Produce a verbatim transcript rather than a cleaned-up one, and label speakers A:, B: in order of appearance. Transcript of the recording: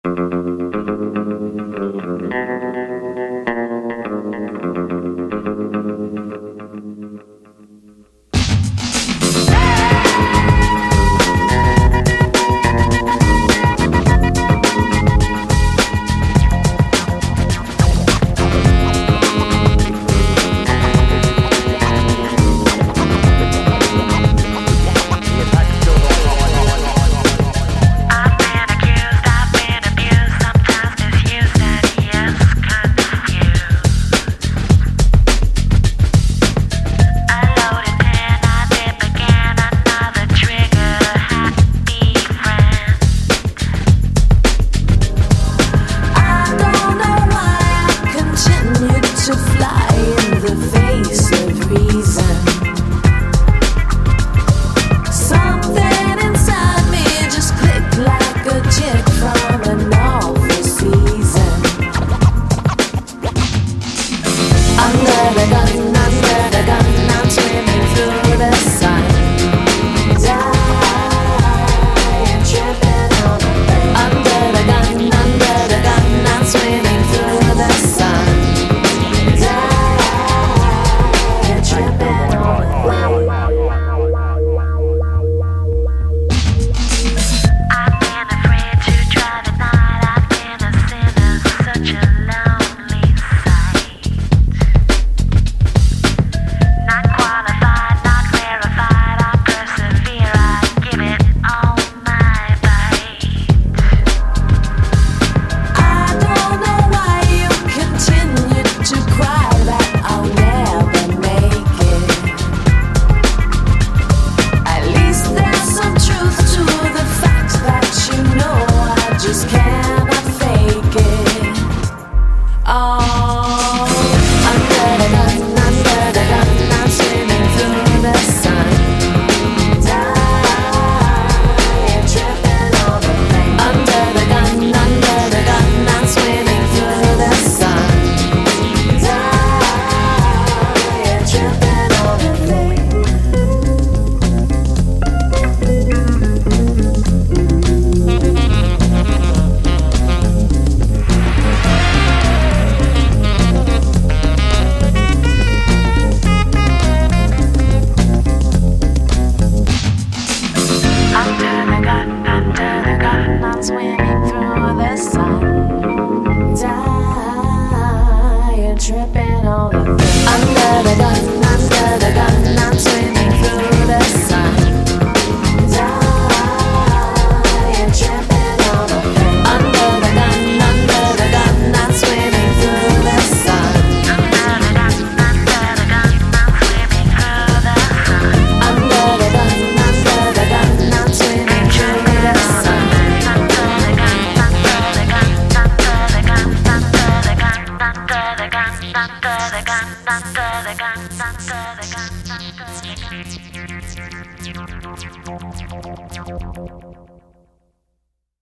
A: Tripping on the under the gun, under the gun, I'm swimming through the sun. Dying, tripping on the thing. Under the gun, under the gun, I'm swimming through the sun. Under the gun, under the gun, I'm swimming through the sun. Under the gun, under the gun, I'm swimming through the sun. Under the gun, under the gun, under the gun, under the gun, under the gun. Under the gun, under the gun, under the gun, under the gun.